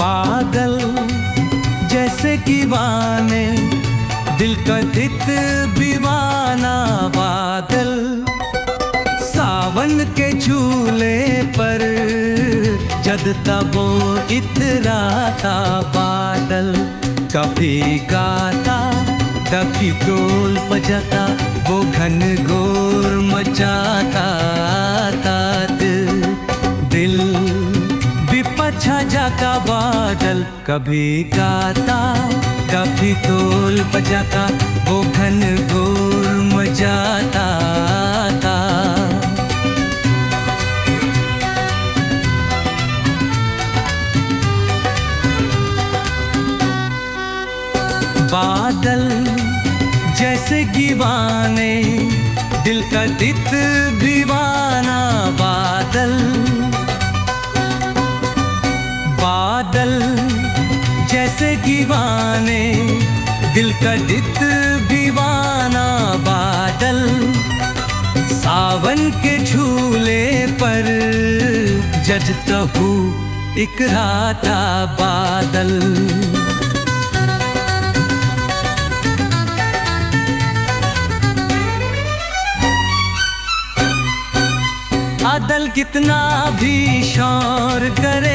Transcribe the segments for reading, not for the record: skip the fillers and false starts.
बादल जैसे दीवाने, दिल का दित दीवाना बादल। सावन के झूले पर जदता वो इतराता बादल। कभी गाता कभी ढोल बजाता, वो घन घोर मचाता दिल भी पछा जाता बादल। कभी गाता कभी ढोल बजाता, वो घन घोर मचाता बादल जैसे दीवाने, दिल का दित दीवाना बादल। बादल जैसे दीवाने, दिल का दित दीवाना बादल। सावन के झूले पर जजता हूँ इकराता बादल। बादल कितना भी शोर करे,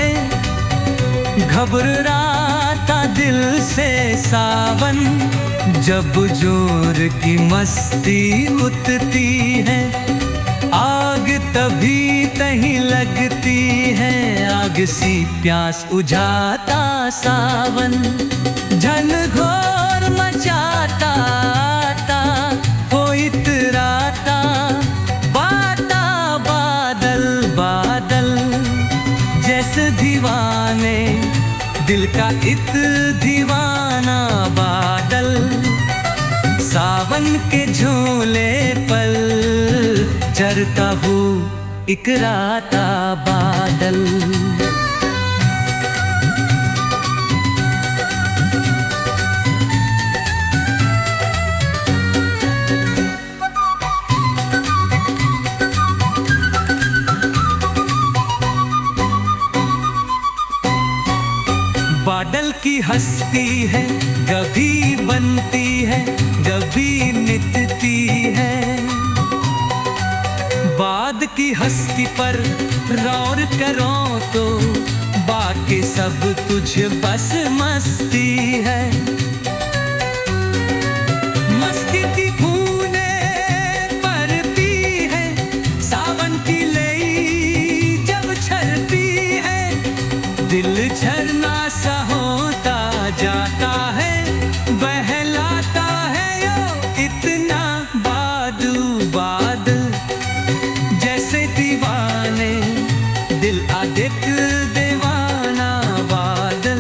घबराता दिल से सावन। जब जोर की मस्ती उठती है, आग तभी तहीं लगती है। आग सी प्यास उझाता सावन, झन घोर मचाता वो इतराता बादल। जैसे दीवाने, दिल का इत दीवाना बादल। सावन के झूले पर चरता हूँ इकराता बादल। बादल की हस्ती है, कभी बनती है कभी मिटती है। बाद की हस्ती पर गौर करो तो बाकी सब कुछ बस मस्ती है। मस्ती की बूंदें पड़ती है, सावन की लई जब छलती है। दिल झरना सा होता जाता है, बहलाता है यो इतना बादल। जैसे दीवाने, दिल आदित दीवाना बादल।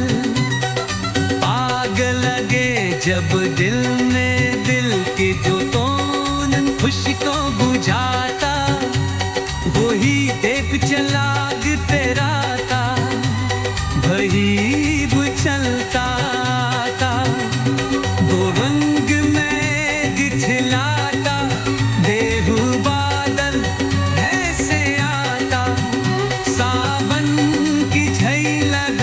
आग लगे जब दिल में, दिल की जो तोन खुशी को बुझाता, वही एक चलाग तेरा था, वही चलता